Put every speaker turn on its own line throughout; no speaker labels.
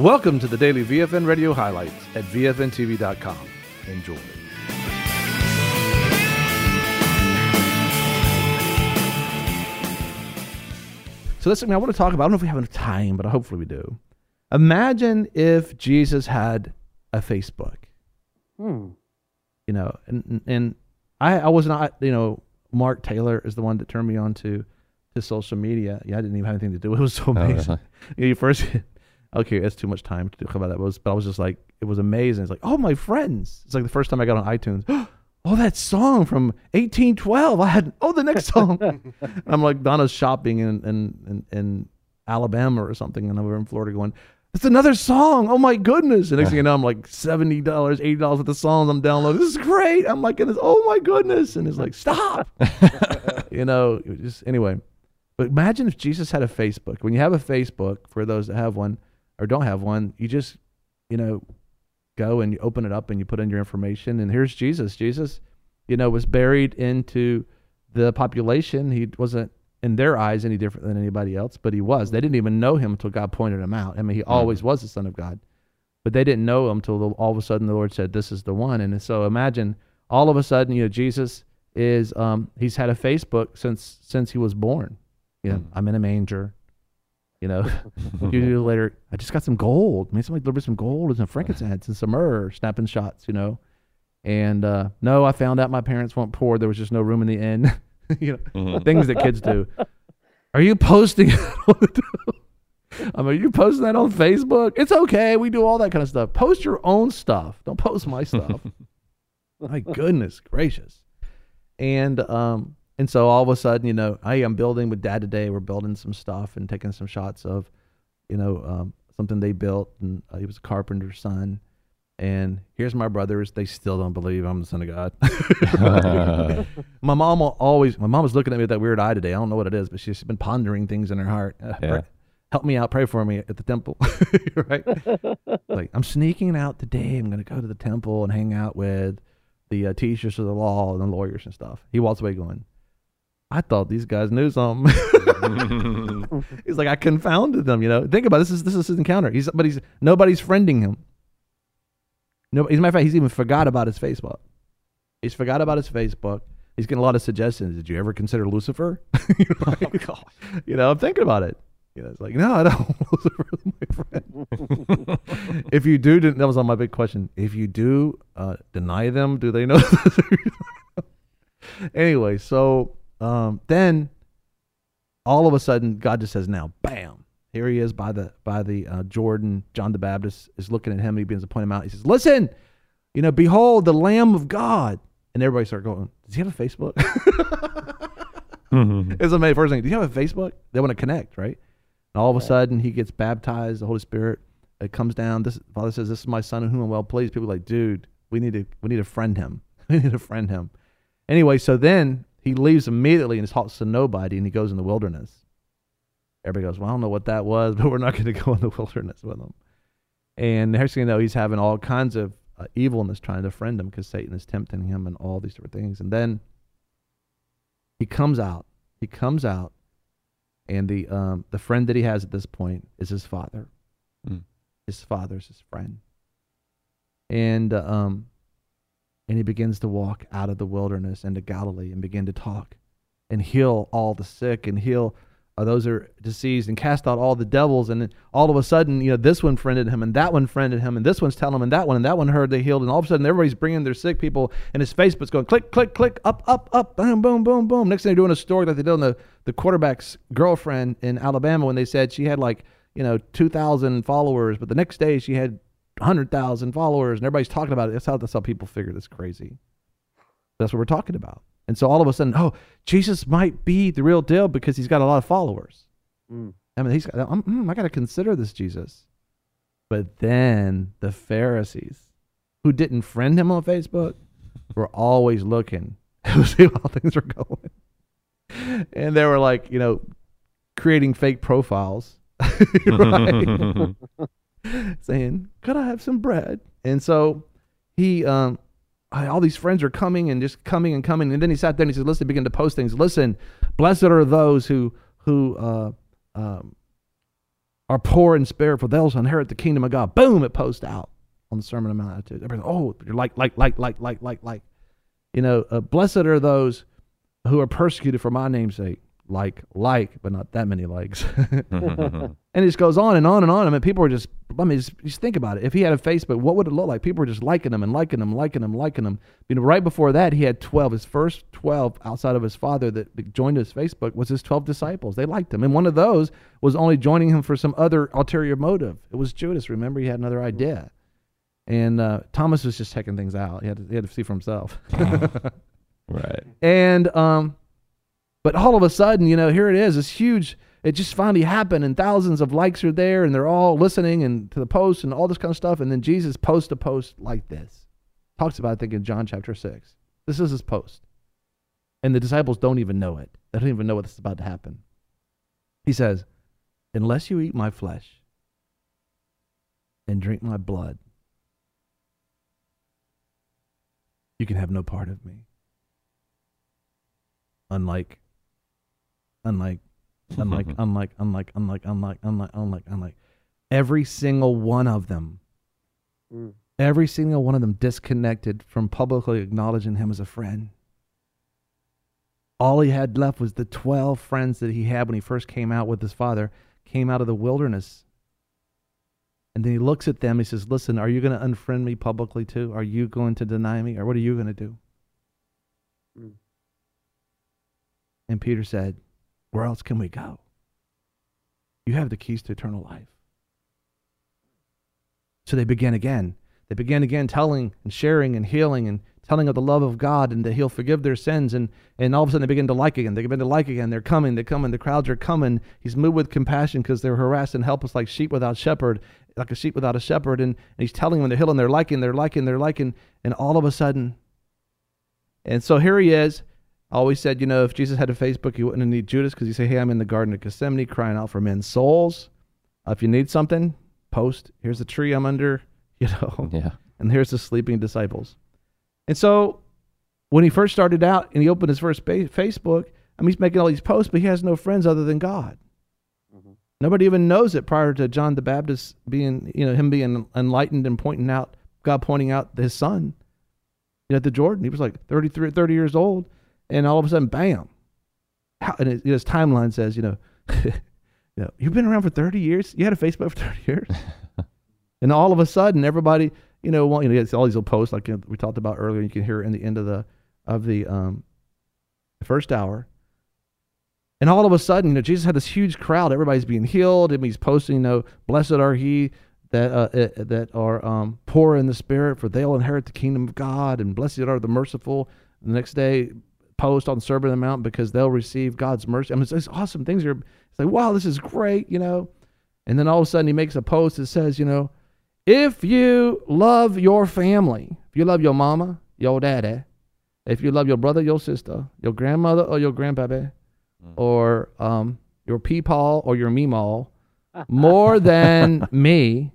Welcome to the daily VFN radio highlights at VFNTV.com. Enjoy. So listen, I want to talk about, I don't know if we have enough time, but hopefully we do. Imagine if Jesus had a Facebook. You know, and I was not, you know, Mark Taylor is the one that turned me on to social media. Yeah, I didn't even have anything to do. It was so amazing. You first, okay, that's too much time to talk about that. But I was just like, it was amazing. It's like, oh, my friends. It's like the first time I got on iTunes. Oh, that song from 1812. I had, the next song. I'm like, Donna's shopping in Alabama or something, and over in Florida going, it's another song. Oh, my goodness. And next thing you know, I'm like $70, $80 with the songs I'm downloading. This is great. I'm like, oh, my goodness. And it's like, stop. You know, just anyway. But imagine if Jesus had a Facebook. When you have a Facebook, for those that have one or don't have one, you just, you know, go and you open it up and you put in your information, and here's Jesus. Jesus, you know, was buried into the population. He wasn't, in their eyes, any different than anybody else, but he was. They didn't even know him until God pointed him out. I mean, he always was the Son of God, but they didn't know him until all of a sudden the Lord said, this is the one. And so imagine all of a sudden, you know, Jesus is, he's had a Facebook since he was born. You know, I'm in a manger. You know, a few years later, I just got some gold. I mean, somebody delivered some gold and some frankincense and some myrrh, snapping shots, you know. And no, I found out my parents weren't poor. There was just no room in the inn. You know, things that kids do. Are you posting it? Are you posting that on Facebook? It's okay. We do all that kind of stuff. Post your own stuff. Don't post my stuff. My goodness gracious. And so all of a sudden, you know, I'm building with Dad today. We're building some stuff and taking some shots of, you know, something they built. And he was a carpenter's son. And here's my brothers. They still don't believe I'm the Son of God. My mom was looking at me with that weird eye today. I don't know what it is, but she's been pondering things in her heart. Help me out. Pray for me at the temple. Right? Like, I'm sneaking out today. I'm going to go to the temple and hang out with the teachers of the law and the lawyers and stuff. He walks away going, I thought these guys knew something. He's like, I confounded them, you know. Think about it. This is his encounter. Nobody's friending him. No, as a matter of fact, he's even forgot about his Facebook. He's forgot about his Facebook. He's getting a lot of suggestions. Did you ever consider Lucifer? Oh, gosh. You know, I'm thinking about it. You know, it's like, no, I don't. Lucifer is my friend. If you do, that was on my big question. If you do deny them, do they know? Anyway, so then all of a sudden, God just says, now, bam. Here he is by the Jordan. John the Baptist is looking at him. He begins to point him out. He says, listen, you know, behold the Lamb of God. And everybody started going, does he have a Facebook? It's amazing. First thing, do you have a Facebook? They want to connect, right? And all of a sudden he gets baptized. The Holy Spirit comes down. Father says, this is my son in whom I'm well pleased. People are like, dude, we need to friend him. We need to friend him. Anyway, so then he leaves immediately and talks to nobody, and he goes in the wilderness. Everybody goes, well, I don't know what that was, but we're not going to go in the wilderness with him. And the next thing you know, he's having all kinds of evilness trying to friend him because Satan is tempting him and all these different things. And then he comes out. And the friend that he has at this point is his father. His father's his friend. And he begins to walk out of the wilderness into Galilee and begin to talk and heal all the sick and heal those are diseased and cast out all the devils. And then all of a sudden, you know, this one friended him and that one friended him and this one's telling him and that one heard they healed. And all of a sudden everybody's bringing their sick people and his Facebook's going click, click, click, up, up, up, boom, boom, boom, boom. Next thing they're doing a story that they did on the quarterback's girlfriend in Alabama when they said she had like, you know, 2,000 followers, but the next day she had 100,000 followers and everybody's talking about it. That's how people figure this crazy. That's what we're talking about. And so all of a sudden, Jesus might be the real deal because he's got a lot of followers. I mean, I got to consider this Jesus. But then the Pharisees, who didn't friend him on Facebook, were always looking to see how things were going. And they were like, you know, creating fake profiles, right? Saying, could I have some bread? And so he, all these friends are coming and just coming and coming. And then he sat there and he said, listen, begin to post things. Listen, blessed are those who are are poor in spirit, for they'll inherit the kingdom of God. Boom, it posts out on the Sermon on the Mount. Everybody, oh, you're like. Blessed are those who are persecuted for my name's sake. Like, but not that many likes. And it just goes on and on and on. I mean, people are just think about it. If he had a Facebook, what would it look like? People were just liking him and liking him, liking him, liking him. Right before that, he had 12. His first 12 outside of his father that joined his Facebook was his 12 disciples. They liked him. And one of those was only joining him for some other ulterior motive. It was Judas. Remember, he had another idea. And Thomas was just checking things out. He had to see for himself.
Right.
And but all of a sudden, here it is, this huge, it just finally happened, and thousands of likes are there, and they're all listening and to the post and all this kind of stuff. And then Jesus posts a post like this. Talks about it, I think, in John chapter 6. This is his post. And the disciples don't even know it. They don't even know what's about to happen. He says, unless you eat my flesh and drink my blood, you can have no part of me. Unlike every single one of them. Every single one of them disconnected from publicly acknowledging him as a friend. All he had left was the 12 friends that he had when he first came out with his father, came out of the wilderness. And then he looks at them, he says, listen, are you going to unfriend me publicly too? Are you going to deny me? Or what are you going to do? And Peter said, where else can we go? You have the keys to eternal life. So they began again. They began again telling and sharing and healing and telling of the love of God and that he'll forgive their sins. And all of a sudden they begin to like again. They begin to like again. They're coming. The crowds are coming. He's moved with compassion because they're harassed and helpless like sheep without shepherd, like a sheep without a shepherd. And he's telling them they're healing. They're liking. And all of a sudden, and so here he is. I always said, if Jesus had a Facebook, he wouldn't need Judas because he'd say, hey, I'm in the Garden of Gethsemane crying out for men's souls. If you need something, post. Here's the tree I'm under,
Yeah.
And here's the sleeping disciples. And so when he first started out and he opened his first Facebook, he's making all these posts, but he has no friends other than God. Mm-hmm. Nobody even knows it prior to John the Baptist being, him being enlightened and God pointing out his son, at the Jordan. He was like 30 years old. And all of a sudden, bam! And his timeline says, you've been around for 30 years. You had a Facebook for 30 years, and all of a sudden, everybody, all these little posts like we talked about earlier. You can hear it in the end of the first hour, and all of a sudden, Jesus had this huge crowd. Everybody's being healed, and he's posting, blessed are he that are poor in the spirit, for they'll inherit the kingdom of God, and blessed are the merciful. And the next day, post on Sermon on the Mount because they'll receive God's mercy. It's awesome things. It's like, wow, this is great, And then all of a sudden he makes a post that says, if you love your family, if you love your mama, your daddy, if you love your brother, your sister, your grandmother or your grandpappy, or your peepaw or your meemaw, more than me,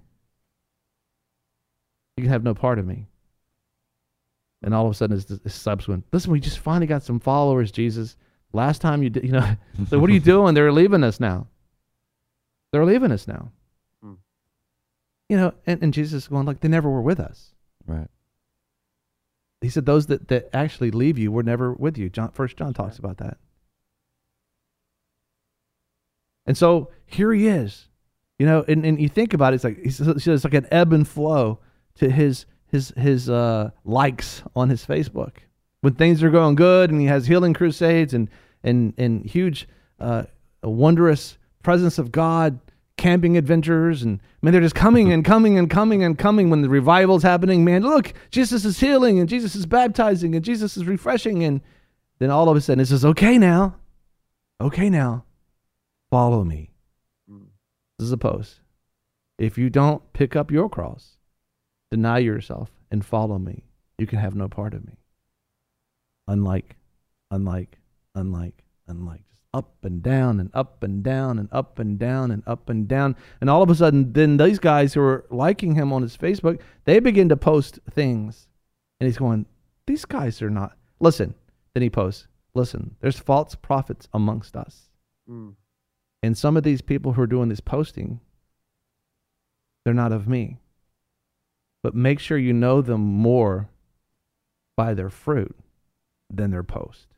you can have no part of me. And all of a sudden, it's subsequent. Listen, we just finally got some followers, Jesus. Last time you did, so what are you doing? They're leaving us now. They're leaving us now. And Jesus is going, like, they never were with us.
Right.
He said, those that actually leave you were never with you. First John talks about that. And so here he is, and you think about it, it's like an ebb and flow to his likes on his Facebook. When things are going good and he has healing crusades and huge wondrous presence of God, camping adventures, and they're just coming and coming and coming and coming when the revival's happening. Man, look, Jesus is healing and Jesus is baptizing and Jesus is refreshing, and then all of a sudden it says, okay now, follow me. This is a post. If you don't pick up your cross, deny yourself and follow me, you can have no part of me. Unlike. Just up and down and up and down and up and down and up and down. And all of a sudden, then these guys who are liking him on his Facebook, they begin to post things. And he's going, these guys are not. Listen. Then he posts, listen, there's false prophets amongst us. And some of these people who are doing this posting they're not of me. But make sure you know them more by their fruit than their post.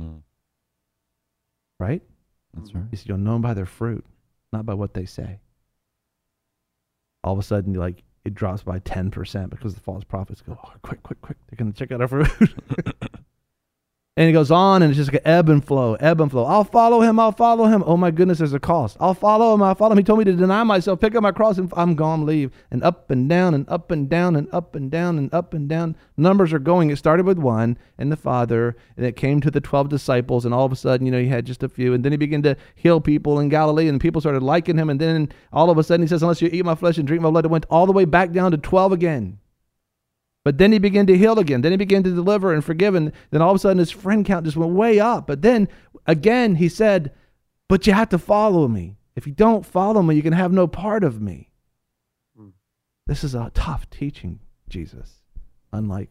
Right?
That's right.
He said, you'll know them by their fruit, not by what they say. All of a sudden, it drops by 10% because the false prophets go, oh, quick. They're going to check out our fruit. And he goes on, and it's just like an ebb and flow. I'll follow him. Oh, my goodness, there's a cost. I'll follow him. He told me to deny myself, pick up my cross, and I'm gone, leave. And up and down and up and down and up and down and up and down. Numbers are going. It started with one and the Father, and it came to the 12 disciples, and all of a sudden, he had just a few. And then he began to heal people in Galilee, and people started liking him. And then all of a sudden, he says, unless you eat my flesh and drink my blood, it went all the way back down to 12 again. But then he began to heal again. Then he began to deliver and forgive. And then all of a sudden his friend count just went way up. But then again he said, but you have to follow me. If you don't follow me, you can have no part of me. This is a tough teaching, Jesus. Unlike.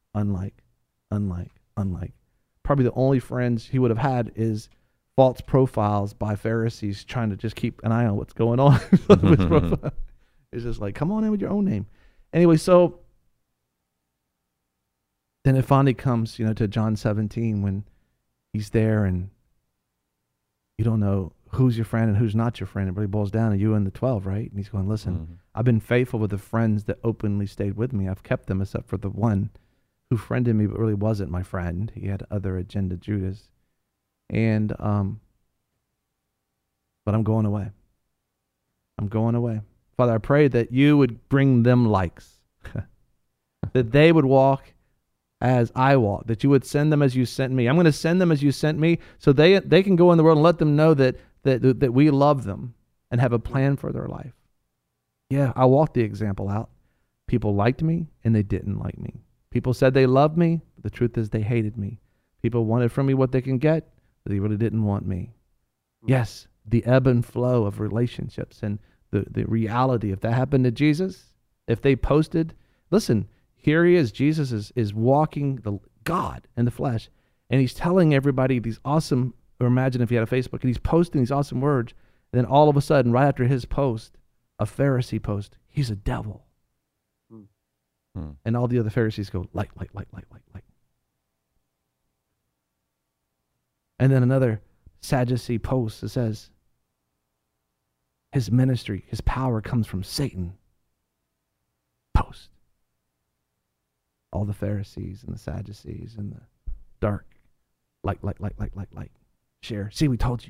Probably the only friends he would have had is false profiles by Pharisees trying to just keep an eye on what's going on. It's just like, come on in with your own name. Anyway, so then it finally comes, to John 17 when he's there and you don't know who's your friend and who's not your friend. It really boils down to you and the 12, right? And he's going, listen, I've been faithful with the friends that openly stayed with me. I've kept them except for the one who friended me but really wasn't my friend. He had other agenda, Judas. And, but I'm going away. Father, I pray that you would bring them likes, that they would walk as I walk, that you would send them as you sent me. I'm going to send them as you sent me so they can go in the world and let them know that we love them and have a plan for their life. Yeah, I walked the example out. People liked me and they didn't like me. People said they loved me, but the truth is they hated me. People wanted from me what they can get, but they really didn't want me. Yes, the ebb and flow of relationships and the reality, if that happened to Jesus, if they posted, listen, here he is. Jesus is walking the God in the flesh, and he's telling everybody these awesome, or imagine if he had a Facebook, and he's posting these awesome words, and then all of a sudden, right after his post, a Pharisee post, he's a devil. And all the other Pharisees go, like. And then another Sadducee post that says, his ministry, his power comes from Satan. Post. All the Pharisees and the Sadducees and the dark, like. Share. See, we told you.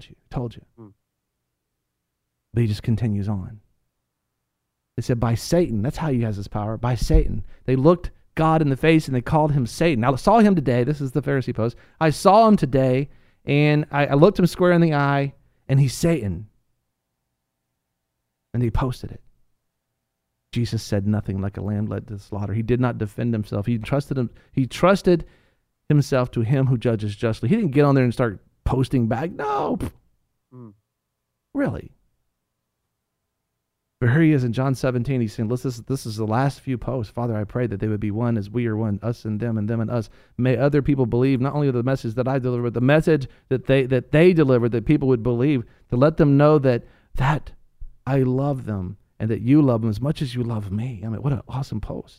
But he just continues on. They said, by Satan, that's how he has his power, by Satan. They looked God in the face and they called him Satan. Now, I saw him today. This is the Pharisee post. I saw him today and I looked him square in the eye and he's Satan. And he posted it. Jesus said nothing, like a lamb led to the slaughter. He did not defend himself. He trusted himself to him who judges justly. He didn't get on there and start posting back. No. Really. But here he is in John 17. He's saying, listen, this is the last few posts. Father, I pray that they would be one as we are one, us and them and us. May other people believe not only the message that I delivered, but the message that they delivered, that people would believe, to let them know that I love them and that you love them as much as you love me. I mean, what an awesome post.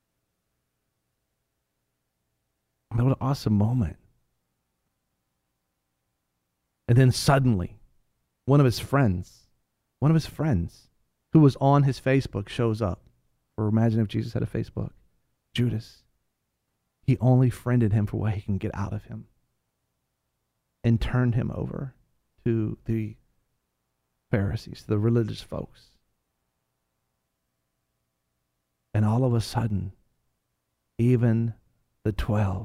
I mean, what an awesome moment. And then suddenly, one of his friends who was on his Facebook shows up. Or imagine if Jesus had a Facebook. Judas. He only friended him for what he can get out of him. And turned him over to the Pharisees, the religious folks. And all of a sudden, even the 12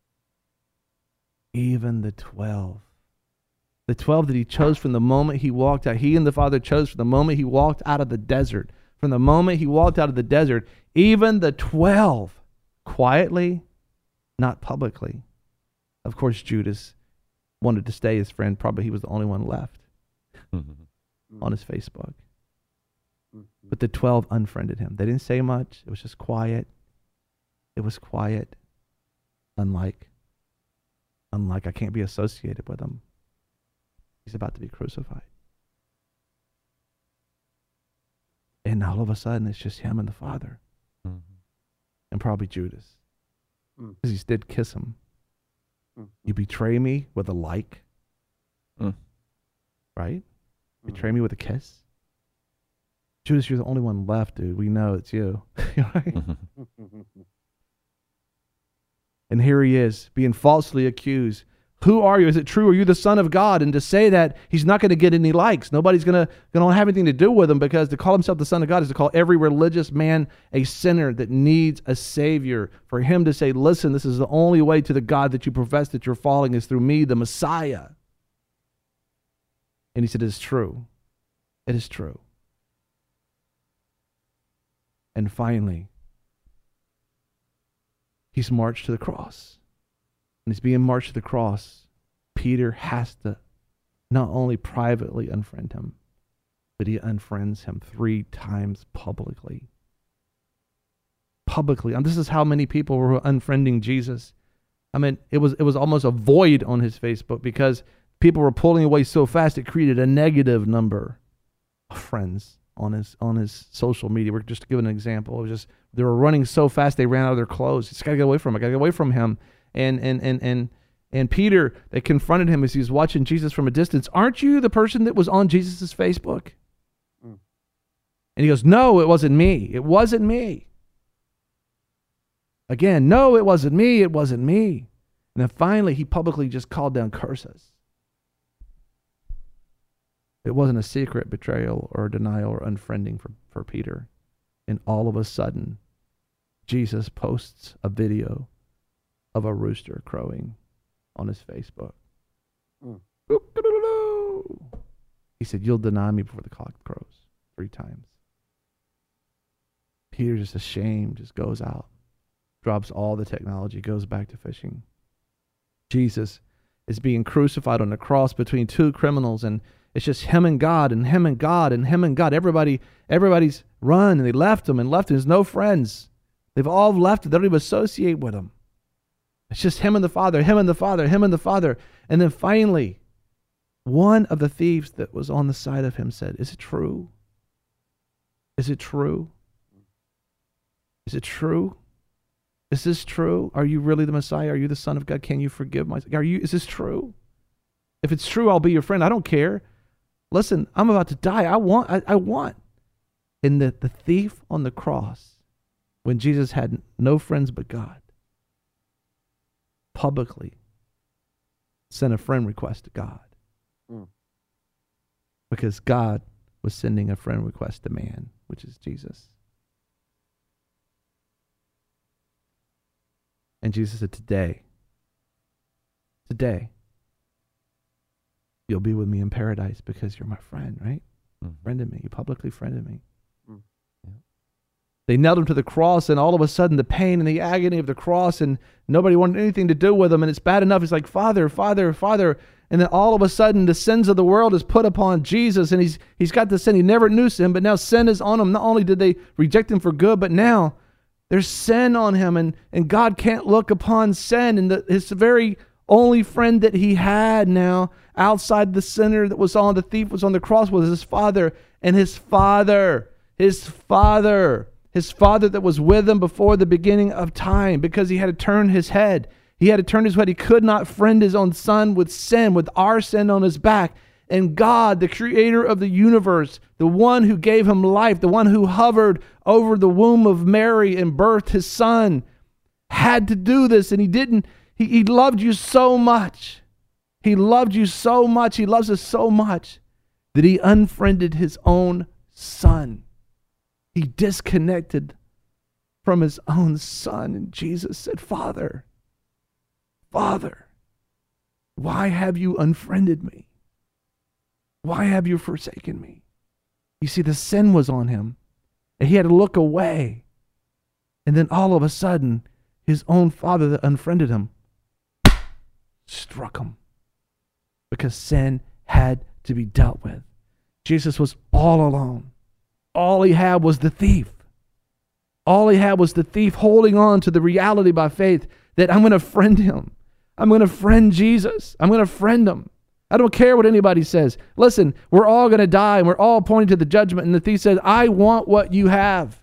that he chose from the moment he walked out, he and the Father chose from the moment he walked out of the desert. From the moment he walked out of the desert, even the 12, quietly, not publicly. Of course, Judas wanted to stay his friend. Probably he was the only one left on his Facebook. But the 12 unfriended him. They didn't say much. It was just quiet. It was quiet. Unlike I can't be associated with him. He's about to be crucified. And And all of a sudden, it's just him and the Father.
Mm-hmm.
And probably Judas.
Mm.
Because he did kiss him.
Mm.
You betray me with a like.
Mm.
Right? Betray me with a kiss. Judas, you're the only one left, dude. We know it's you. Right? And here he is, being falsely accused. Who are you? Is it true? Are you the Son of God? And to say that, he's not going to get any likes. Nobody's going to have anything to do with him, because to call himself the Son of God is to call every religious man a sinner that needs a Savior. For him to say, listen, this is the only way to the God that you profess that you're following is through me, the Messiah. And he said, it is true. It is true. And finally, he's marched to the cross. And he's being marched to the cross. Peter has to not only privately unfriend him, but he unfriends him 3 times publicly. Publicly. And this is how many people were unfriending Jesus. I mean, it was almost a void on his Facebook, because people were pulling away so fast it created a negative number of friends on his social media. We're just to give an example. It was just, they were running so fast they ran out of their clothes. Just gotta get away from him. I gotta get away from him. And Peter, they confronted him as he was watching Jesus from a distance. Aren't you the person that was on Jesus' Facebook? Mm. And he goes, no, it wasn't me. It wasn't me. Again, no, it wasn't me. It wasn't me. And then finally, he publicly just called down curses. It wasn't a secret betrayal or denial or unfriending for Peter. And all of a sudden, Jesus posts a video of a rooster crowing on his Facebook. Mm. He said, you'll deny me before the cock crows 3 times. Peter, just ashamed, just goes out, drops all the technology, goes back to fishing. Jesus is being crucified on the cross between 2 criminals, and it's just him and God and him and God and him and God. Everybody's run, and they left him. There's no friends. They've all left. They don't even associate with him. It's just him and the Father, him and the Father, him and the Father. And then finally, one of the thieves that was on the side of him said, is it true? Is it true? Is it true? Is this true? Are you really the Messiah? Are you the Son of God? Can you forgive my? Is this true? If it's true, I'll be your friend. I don't care. Listen, I'm about to die. I want. And the thief on the cross, when Jesus had no friends but God, publicly sent a friend request to God. Mm. Because God was sending a friend request to man, which is Jesus. And Jesus said, today, you'll be with me in paradise because you're my friend, right? Mm. Friended me. You publicly friended me. Mm. Yeah. They nailed him to the cross, and all of a sudden the pain and the agony of the cross, and nobody wanted anything to do with him, and it's bad enough. He's like, Father, Father, Father. And then all of a sudden the sins of the world is put upon Jesus, and he's got the sin. He never knew sin, but now sin is on him. Not only did they reject him for good, but now there's sin on him, and God can't look upon sin. And his very only friend that he had now, outside the sinner that was on, the thief was on the cross, was his Father. And his Father that was with him before the beginning of time, because he had to turn his head. He had to turn his head. He could not friend his own Son with sin, with our sin on his back. And God, the creator of the universe, the one who gave him life, the one who hovered over the womb of Mary and birthed his Son, had to do this. And he didn't. He loved you so much. He loved you so much. He loves us so much that he unfriended his own Son. He disconnected from his own Son. And Jesus said, Father, Father, why have you unfriended me? Why have you forsaken me? You see, the sin was on him, and he had to look away. And then all of a sudden, his own Father that unfriended him struck him, because sin had to be dealt with. Jesus was all alone. All he had was the thief. All he had was the thief holding on to the reality by faith that I'm going to friend him. I'm going to friend Jesus. I'm going to friend him. I don't care what anybody says. Listen, we're all going to die and we're all pointing to the judgment. And the thief says, I want what you have.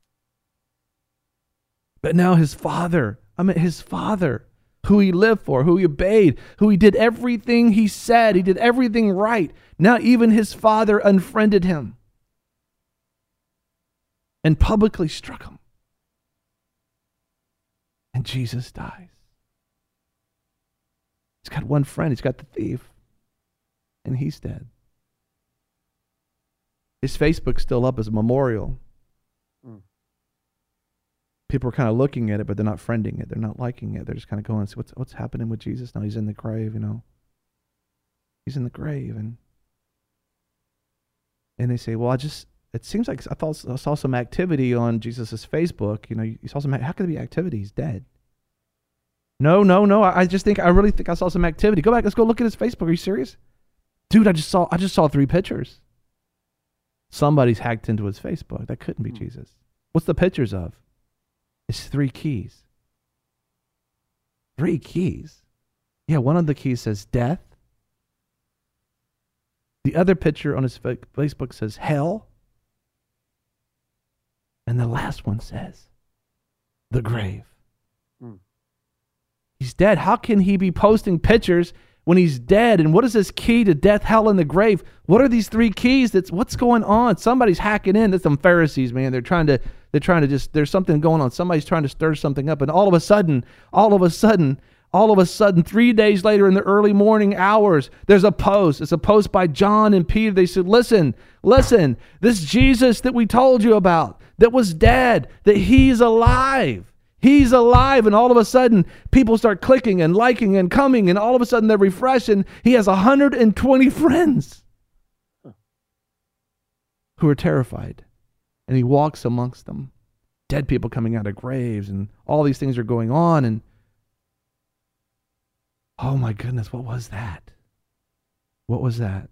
But now his father, who he lived for, who he obeyed, who he did everything he said, he did everything right. Now even his father unfriended him and publicly struck him. And Jesus dies. He's got one friend. He's got the thief. And he's dead. His Facebook's still up as a memorial. People are kind of looking at it, but they're not friending it. They're not liking it. They're just kind of going, see what's happening with Jesus now. He's in the grave, He's in the grave. And they say, well, it seems like I saw some activity on Jesus' Facebook. You saw how could there be activity? He's dead. No. I really think I saw some activity. Go back. Let's go look at his Facebook. Are you serious? Dude, I just saw 3 pictures. Somebody's hacked into his Facebook. That couldn't be Jesus. What's the pictures of? It's 3 keys. 3 keys. Yeah, one of the keys says death. The other picture on his Facebook says hell. And the last one says the grave. He's dead. How can he be posting pictures when he's dead? And what is this key to death, hell, and the grave? What are these 3 keys? What's going on? Somebody's hacking in. That's some Pharisees, man. They're trying to there's something going on. Somebody's trying to stir something up. And all of a sudden, 3 days later in the early morning hours, there's a post. It's a post by John and Peter. They said, listen, this Jesus that we told you about, that was dead, that he's alive. He's alive. And all of a sudden, people start clicking and liking and coming. And all of a sudden, they're refreshed. And he has 120 friends who are terrified. And he walks amongst them. Dead people coming out of graves. And all these things are going on. And oh my goodness, what was that? What was that?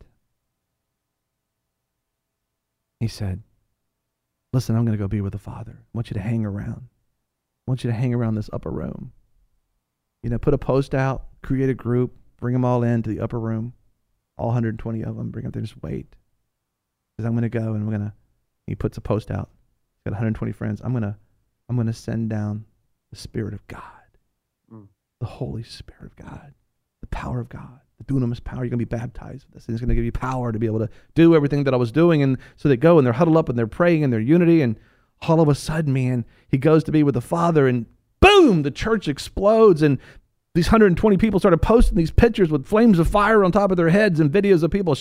He said, listen, I'm going to go be with the Father. I want you to hang around. I want you to hang around this upper room. Put a post out, create a group, bring them all into the upper room, all 120 of them, bring them there, just wait. Because I'm going to go and he puts a post out. He's got 120 friends. I'm going to send down the Spirit of God, the Holy Spirit of God, the power of God, the dunamis power. You're going to be baptized with this. And it's going to give you power to be able to do everything that I was doing. And so they go and they're huddled up and they're praying in their unity. And all of a sudden, man, he goes to be with the Father and boom, the church explodes. And these 120 people started posting these pictures with flames of fire on top of their heads and videos of people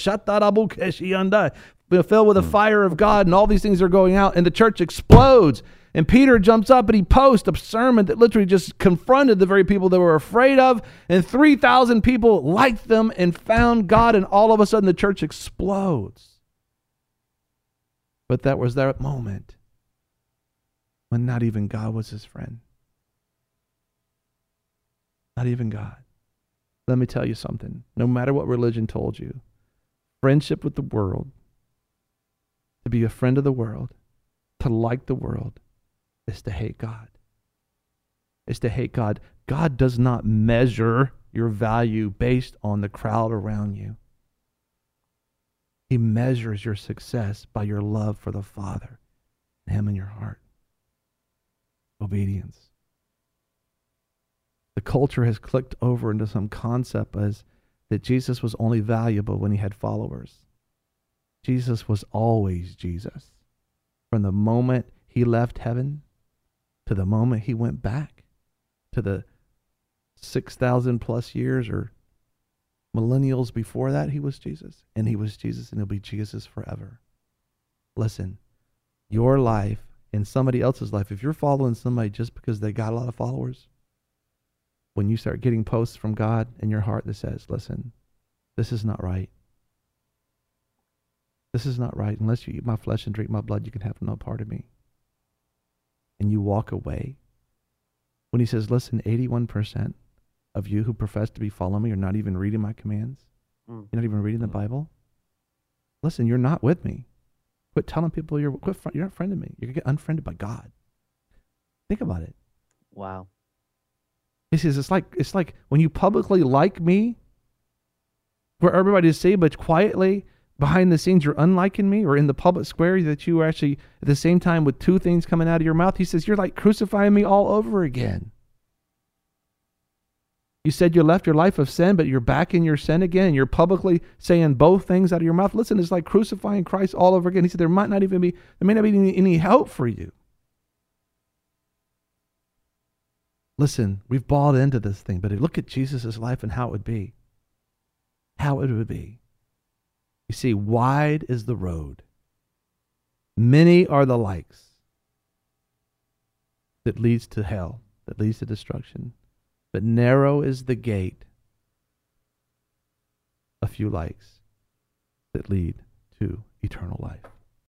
filled with the fire of God. And all these things are going out and the church explodes. And Peter jumps up and he posts a sermon that literally just confronted the very people they were afraid of. And 3,000 people liked them and found God. And all of a sudden the church explodes. But that was that moment when not even God was his friend. Not even God. Let me tell you something. No matter what religion told you, friendship with the world, to be a friend of the world, to like the world, is to hate God. Is to hate God. God does not measure your value based on the crowd around you. He measures your success by your love for the Father and him in your heart. Obedience. The culture has clicked over into some concept as that Jesus was only valuable when he had followers. Jesus was always Jesus. From the moment he left heaven to the moment he went back to the 6,000 plus years or millennials before that, he was Jesus. And he was Jesus and he'll be Jesus forever. Listen, your life and somebody else's life, if you're following somebody just because they got a lot of followers, when you start getting posts from God in your heart that says, listen, this is not right. This is not right. Unless you eat my flesh and drink my blood, you can have no part of me. And you walk away. When he says, listen, 81% of you who profess to be following me are not even reading my commands. You're not even reading the Bible. Listen, you're not with me. Quit telling people you're not friending me. You're going to get unfriended by God. Think about it.
Wow.
He says, it's like when you publicly like me, for everybody to see, but quietly behind the scenes you're unliking me, or in the public square that you are actually at the same time with two things coming out of your mouth. He says, you're like crucifying me all over again. You said you left your life of sin, but you're back in your sin again. You're publicly saying both things out of your mouth. Listen, it's like crucifying Christ all over again. He said there may not be any help for you. Listen, we've bought into this thing, but look at Jesus' life and how it would be. How it would be. You see, wide is the road. Many are the likes that leads to hell, that leads to destruction. But narrow is the gate, a few likes, that lead to eternal life.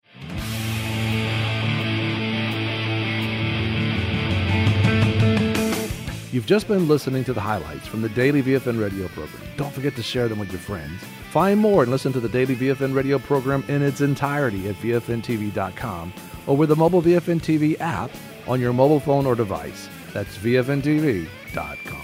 You've just been listening to the highlights from the Daily VFN radio program. Don't forget to share them with your friends. Find more and listen to the Daily VFN radio program in its entirety at VFNTV.com or with the mobile VFN TV app on your mobile phone or device. That's VFNTV.com.